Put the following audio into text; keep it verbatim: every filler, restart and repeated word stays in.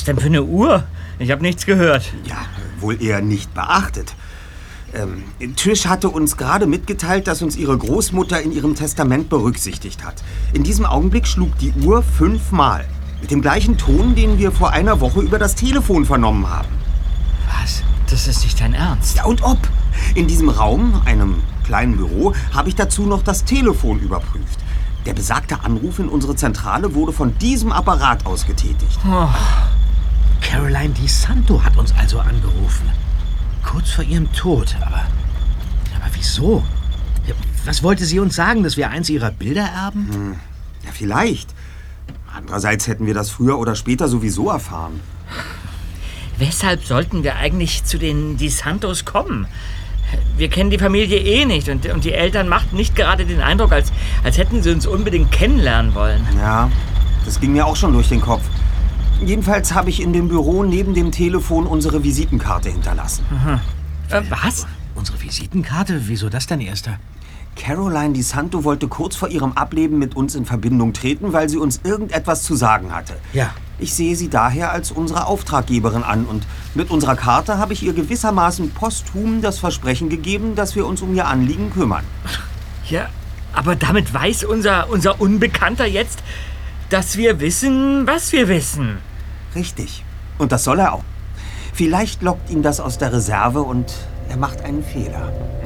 Was denn für eine Uhr? Ich habe nichts gehört. Ja, wohl eher nicht beachtet. Ähm, Trish hatte uns gerade mitgeteilt, dass uns ihre Großmutter in ihrem Testament berücksichtigt hat. In diesem Augenblick schlug die Uhr fünfmal. Mit dem gleichen Ton, den wir vor einer Woche über das Telefon vernommen haben. Was? Das ist nicht dein Ernst? Ja, und ob? In diesem Raum, einem kleinen Büro, habe ich dazu noch das Telefon überprüft. Der besagte Anruf in unsere Zentrale wurde von diesem Apparat aus getätigt. Oh. Caroline DiSanto hat uns also angerufen. Kurz vor ihrem Tod. Aber, aber wieso? Was wollte sie uns sagen, dass wir eins ihrer Bilder erben? Hm. Ja, vielleicht. Andererseits hätten wir das früher oder später sowieso erfahren. Weshalb sollten wir eigentlich zu den DiSantos kommen? Wir kennen die Familie eh nicht und, und die Eltern machten nicht gerade den Eindruck, als, als hätten sie uns unbedingt kennenlernen wollen. Ja, das ging mir auch schon durch den Kopf. Jedenfalls habe ich in dem Büro neben dem Telefon unsere Visitenkarte hinterlassen. Aha. Äh, was? Unsere Visitenkarte? Wieso das denn, Erster? Caroline DiSanto wollte kurz vor ihrem Ableben mit uns in Verbindung treten, weil sie uns irgendetwas zu sagen hatte. Ja. Ich sehe sie daher als unsere Auftraggeberin an und mit unserer Karte habe ich ihr gewissermaßen posthum das Versprechen gegeben, dass wir uns um ihr Anliegen kümmern. Ja, aber damit weiß unser, unser Unbekannter jetzt, dass wir wissen, was wir wissen. Richtig. Und das soll er auch. Vielleicht lockt ihn das aus der Reserve und er macht einen Fehler.